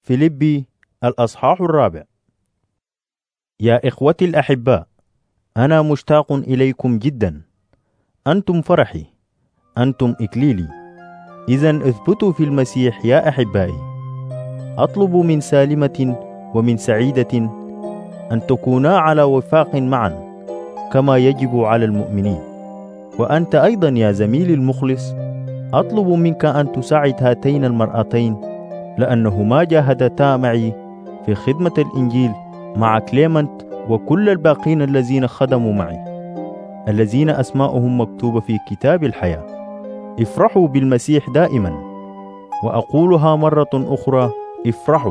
فيليبي الأصحاح 4. يا إخوتي الأحباء، أنا مشتاق إليكم جدا. أنتم فرحي، أنتم إكليلي. إذن اثبتوا في المسيح يا أحبائي. أطلب من سالمة ومن سعيدة أن تكونا على وفاق معا كما يجب على المؤمنين. وأنت أيضا يا زميلي المخلص، أطلب منك أن تساعد هاتين المرأتين، لأنهما جاهدتا معي في خدمة الإنجيل مع كليمنت وكل الباقين الذين خدموا معي، الذين أسماؤهم مكتوبة في كتاب الحياة. افرحوا بالمسيح دائما، وأقولها مرة أخرى: افرحوا.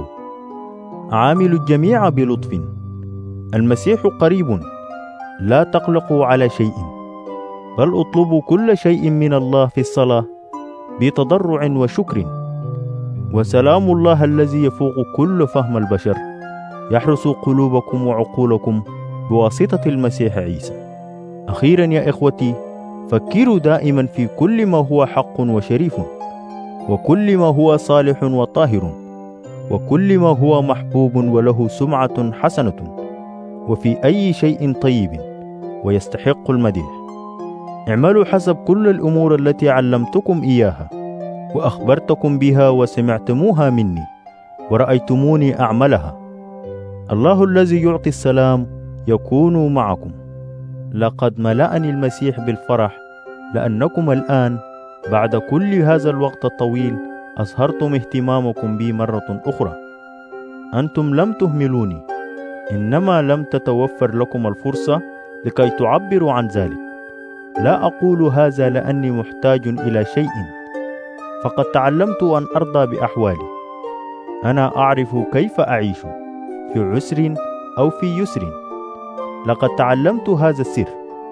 عاملوا الجميع بلطف، المسيح قريب، لا تقلقوا على شيء، بل اطلبوا كل شيء من الله في الصلاة بتضرع وشكر، وسلام الله الذي يفوق كل فهم البشر يحرس قلوبكم وعقولكم بواسطة المسيح عيسى. أخيرا يا إخوتي، فكروا دائما في كل ما هو حق وشريف، وكل ما هو صالح وطاهر، وكل ما هو محبوب وله سمعة حسنة، وفي أي شيء طيب ويستحق المديح. اعملوا حسب كل الأمور التي علمتكم إياها وأخبرتكم بها وسمعتموها مني ورأيتموني أعملها. الله الذي يعطي السلام يكون معكم. لقد ملأني المسيح بالفرح لأنكم الآن بعد كل هذا الوقت الطويل أظهرتم اهتمامكم بي مرة أخرى. أنتم لم تهملوني، إنما لم تتوفر لكم الفرصة لكي تعبروا عن ذلك. لا أقول هذا لأني محتاج إلى شيء، فقد تعلمت أن أرضى بأحوالي. أنا أعرف كيف أعيش في عسر أو في يسر. لقد تعلمت هذا السر،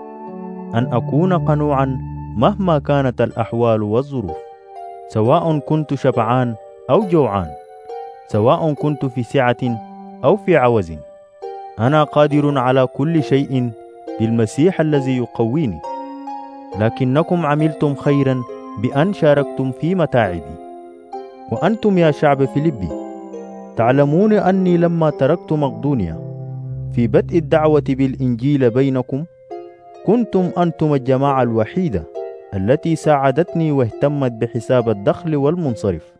أن أكون قنوعا مهما كانت الأحوال والظروف، سواء كنت شبعان أو جوعان، سواء كنت في سعة أو في عوز. أنا قادر على كل شيء بالمسيح الذي يقويني. لكنكم عملتم خيرا بأن شاركتم في متاعبي. وأنتم يا شعب فيليبي تعلمون أني لما تركت مقدونيا في بدء الدعوة بالإنجيل بينكم، كنتم أنتم الجماعة الوحيدة التي ساعدتني واهتمت بحساب الدخل والمنصرف.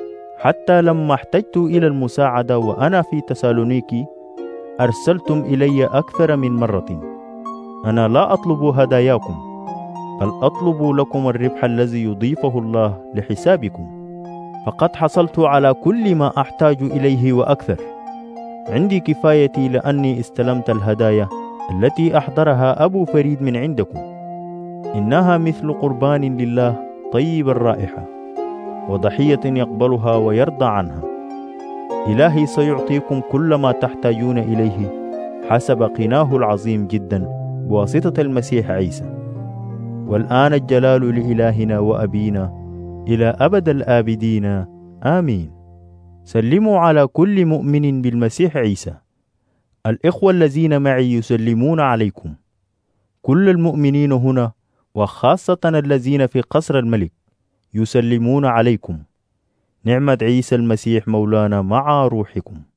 حتى لما احتجت إلى المساعدة وأنا في تسالونيكي أرسلتم إلي أكثر من مرة. أنا لا أطلب هداياكم، بل أطلب لكم الربح الذي يضيفه الله لحسابكم، فقد حصلت على كل ما أحتاج إليه وأكثر. عندي كفايتي لأني استلمت الهدايا التي أحضرها أبو فريد من عندكم. إنها مثل قربان لله طيب الرائحة، وضحية يقبلها ويرضى عنها. إلهي سيعطيكم كل ما تحتاجون إليه حسب غناه العظيم جدا بواسطة المسيح عيسى. والآن الجلال لإلهنا وأبينا إلى أبد الآبدين، آمين. سلموا على كل مؤمن بالمسيح عيسى. الإخوة الذين معي يسلمون عليكم. كل المؤمنين هنا وخاصة الذين في قصر الملك يسلمون عليكم. نعمة عيسى المسيح مولانا مع روحكم.